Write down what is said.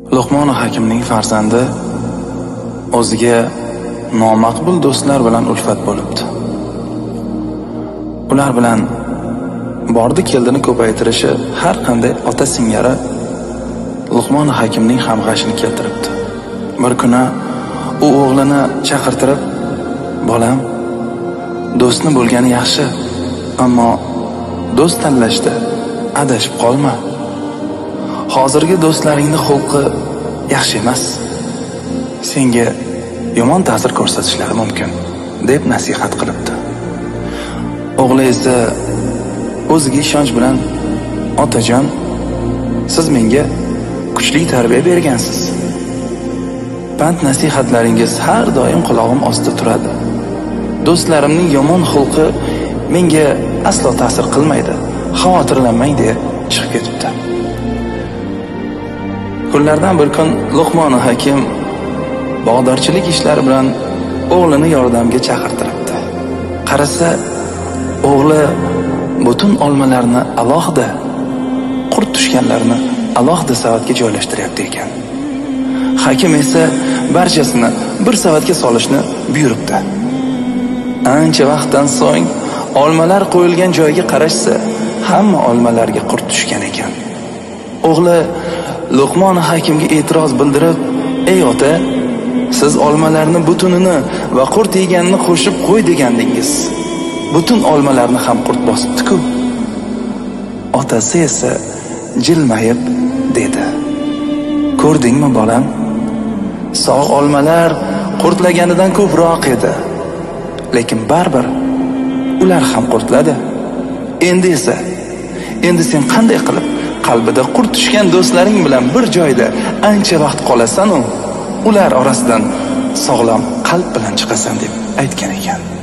Luqmon Hakimning farzandi o'ziga nomaqbul do'stlar bilan ulfat bo'libdi. Ular bilan bordi keldini ko'paytirishi har qanday ota singari Luqmon Hakimning ham g'ashini keltiribdi. Bir kuni u o'g'lini chaqirtirib, "Bolam, do'stni bo'lgani yaxshi, ammo do'st tanlashda adashib qolma. Hozirgi do'stlaringni xulqi yaxshi emas. Senga yomon ta'sir ko'rsatishlari mumkin", deb nasihat qilibdi. O'g'li esa o'ziga ishonch bilan, "Otajon, siz menga kuchli tarbiya bergansiz. Pand nasihatlaringiz har doim quloqim ostida turadi. Do'stlarimning yomon xulqi menga aslo ta'sir qilmaydi. Xavotirlanmang", deb chiqib ketibdi. Kunlardan bir kun Luqmon Hakim bog'dorchilik ishlari bilan o'g'lini yordamga chaqirtiribdi. Qarasa, o'g'li butun olmalarni alohida, qurt tushganlarni alohida savatga joylashtiryapti ekan. Hakim esa barchasini bir savatga solishni buyuribdi. Ancha vaqtdan so'ng olmalar qo'yilgan joyga qarashsa, hamma olmalarga qurt tushgan ekan. O'g'li Luqmon Hakimga e'tiroz bildirib, "Ey ota, siz olmalarni butunini va qurt yeganini qo'shib qo'y degandingiz. Butun olmalarni ham qurt bosibdi-ku." Otasi esa jilmayib dedi, "Ko'rdingmi bolam? Sog' olmalar qurtlaganidan ko'proq edi. Lekin baribir ular ham qurtladi. Endi sen qanday qilib qalbida qurt tushgan do'stlaring bilan bir joyda ancha vaqt qolasan-u, ular orasidan sog'lom qalb bilan chiqasan", deb aytgan ekan.